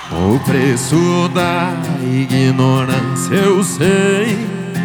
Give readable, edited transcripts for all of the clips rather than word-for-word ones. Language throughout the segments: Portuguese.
O preço da ignorância eu sei.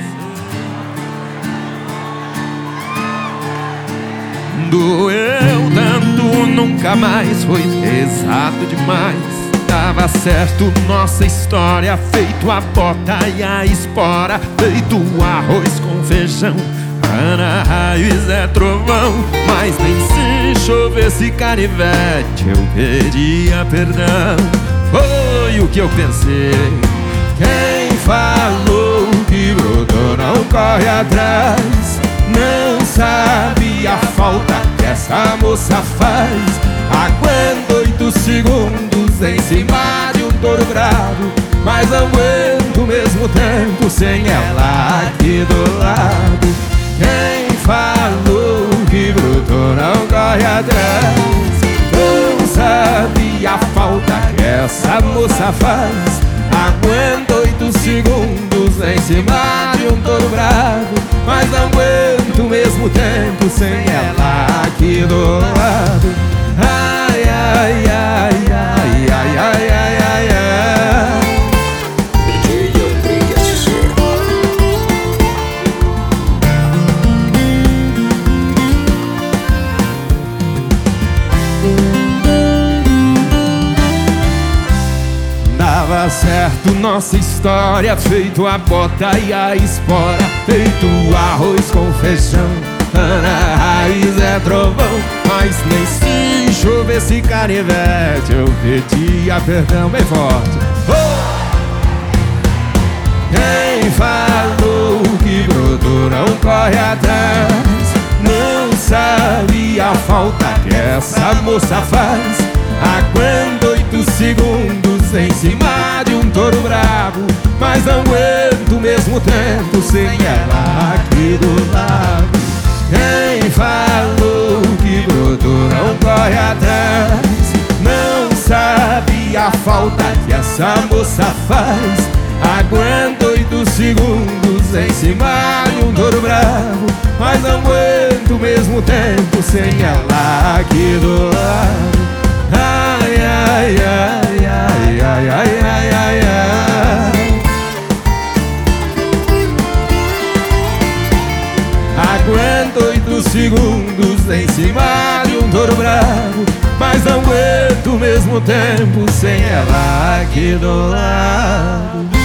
Doeu tanto, nunca mais, foi pesado demais. Dava certo nossa história, feito a bota e a espora, feito arroz com feijão, Ana Raiz é trovão. Mas nem se chovesse canivete eu pedia perdão. Foi o que eu pensei. Quem falou que brotou não corre atrás, não sabe a falta que essa moça faz. Aguento 8 segundos em cima de um touro bravo, mas não aguento o mesmo tempo sem ela aqui do lado. Quem falou que brotou não corre atrás, não sabe a falta que essa moça faz. Aguento 8 segundos em cima de um touro bravo, mas não aguento o mesmo tempo sem ela aqui do lado. Ai, ai, ai, ai, ai, ai, ai, ai, ai. Dava certo nossa história, feito a bota e a espora, feito arroz com feijão, Ana Raiz é trovão. Mas nem se chovesse canivete eu pedia perdão bem forte. Quem falou que brotou não corre atrás, não sabe a falta que essa moça faz. Aguento 8 segundos em cima de um touro bravo, mas não aguento o mesmo tempo sem ela aqui do lado. Quem falou que brotou não corre atrás, não sabe a falta que essa moça faz. Aguento 8 segundos em cima de um touro bravo, mas não aguento o mesmo tempo sem ela aqui do lado. Ai, ai, ai, ai, ai, ai, ai, ai, ai. Aguento 8 segundos em cima de um touro bravo, mas não aguento o mesmo tempo sem ela aqui do lado.